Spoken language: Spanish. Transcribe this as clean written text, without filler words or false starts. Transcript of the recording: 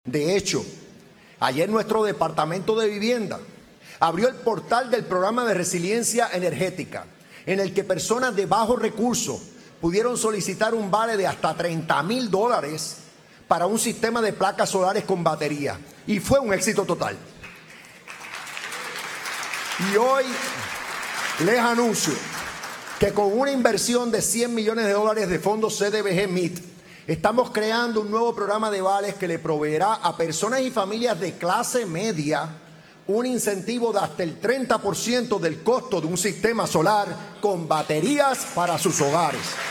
De hecho, ayer nuestro Departamento de Vivienda abrió el portal del programa de resiliencia energética, en el que personas de bajos recursos pudieron solicitar un vale de hasta $30,000 para un sistema de placas solares con batería. Y fue un éxito total. Y hoy les anuncio que con una inversión de $100 millones de fondos CDBG-MIT, estamos creando un nuevo programa de vales que le proveerá a personas y familias de clase media un incentivo de hasta el 30% del costo de un sistema solar con baterías para sus hogares.